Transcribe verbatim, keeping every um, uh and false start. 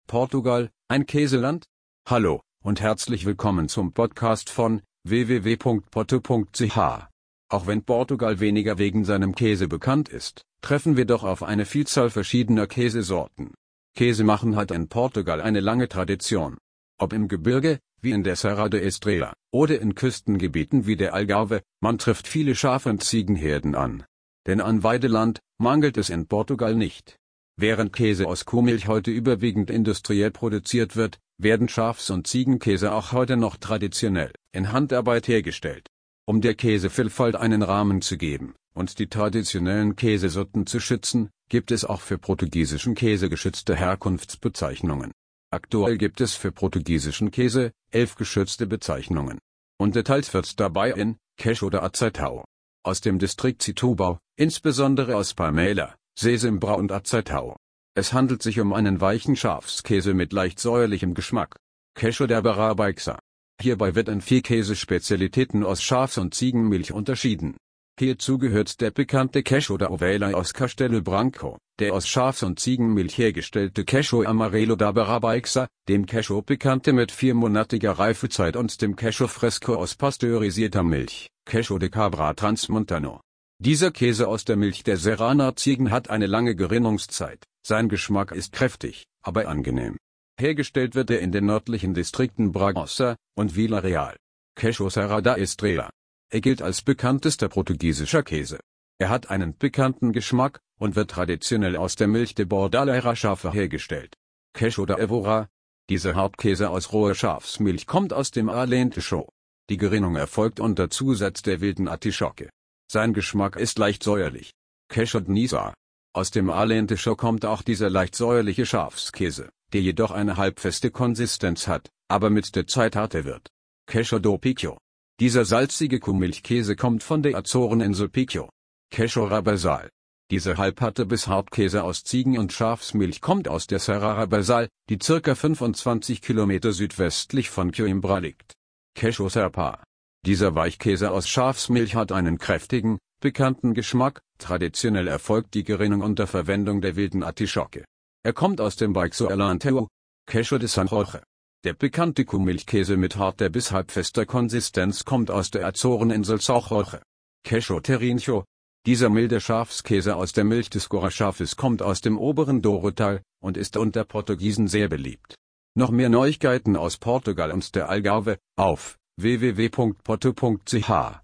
Portugal, ein Käseland? Hallo und herzlich willkommen zum Podcast von w w w punkt porto punkt c h. Auch wenn Portugal weniger wegen seinem Käse bekannt ist, treffen wir doch auf eine Vielzahl verschiedener Käsesorten. Käse machen hat in Portugal eine lange Tradition. Ob im Gebirge, wie in der Serra de Estrela, oder in Küstengebieten wie der Algarve, man trifft viele Schaf- und Ziegenherden an. Denn an Weideland mangelt es in Portugal nicht. Während Käse aus Kuhmilch heute überwiegend industriell produziert wird, werden Schafs- und Ziegenkäse auch heute noch traditionell in Handarbeit hergestellt. Um der Käsevielfalt einen Rahmen zu geben und die traditionellen Käsesorten zu schützen, gibt es auch für portugiesischen Käse geschützte Herkunftsbezeichnungen. Aktuell gibt es für portugiesischen Käse elf geschützte Bezeichnungen. Unterteilt wird dabei in Queijo de Aceitão. Aus dem Distrikt Setúbal, insbesondere aus Palmela, Sesimbra und Aceitão. Es handelt sich um einen weichen Schafskäse mit leicht säuerlichem Geschmack. Queijo de Barra-Baixa. Hierbei wird in vier Käsespezialitäten aus Schafs- und Ziegenmilch unterschieden. Hierzu gehört der bekannte Queijo da Ovelha aus Castelo Branco, der aus Schafs- und Ziegenmilch hergestellte Queijo Amarelo da Barra-Baixa, dem Queijo Picante mit viermonatiger Reifezeit und dem Queijo Fresco aus pasteurisierter Milch, Queijo de Cabra Transmontano. Dieser Käse aus der Milch der Serrana-Ziegen hat eine lange Gerinnungszeit, sein Geschmack ist kräftig, aber angenehm. Hergestellt wird er in den nördlichen Distrikten Bragança und Vila Real. Queijo Serra da Estrela. Er gilt als bekanntester portugiesischer Käse. Er hat einen pikanten Geschmack und wird traditionell aus der Milch de Bordaleira Schafe hergestellt. Queijo da Évora. Dieser Hartkäse aus roher Schafsmilch kommt aus dem Alentejo. Die Gerinnung erfolgt unter Zusatz der wilden Artischocke. Sein Geschmack ist leicht säuerlich. Queijo de Nisa. Aus dem Alentejo kommt auch dieser leicht säuerliche Schafskäse, der jedoch eine halbfeste Konsistenz hat, aber mit der Zeit harter wird. Queijo do Pico. Dieser salzige Kuhmilchkäse kommt von der Azoreninsel Pico. Queijo Rabassal. Dieser halbharte bis Hartkäse aus Ziegen- und Schafsmilch kommt aus der Serra Rabassal, die ca. fünfundzwanzig Kilometer südwestlich von Coimbra liegt. Queijo Serpa. Dieser Weichkäse aus Schafsmilch hat einen kräftigen, pikanten Geschmack, traditionell erfolgt die Gerinnung unter Verwendung der wilden Artischocke. Er kommt aus dem Baixo Alentejo. Queijo de San Jorge. Der pikante Kuhmilchkäse mit harter bis halbfester Konsistenz kommt aus der Azoreninsel São Jorge. Queijo Terrinho. Dieser milde Schafskäse aus der Milch des Gora-Schafes kommt aus dem oberen Douro-Tal und ist unter Portugiesen sehr beliebt. Noch mehr Neuigkeiten aus Portugal und der Algarve, auf w w w punkt porto punkt c h.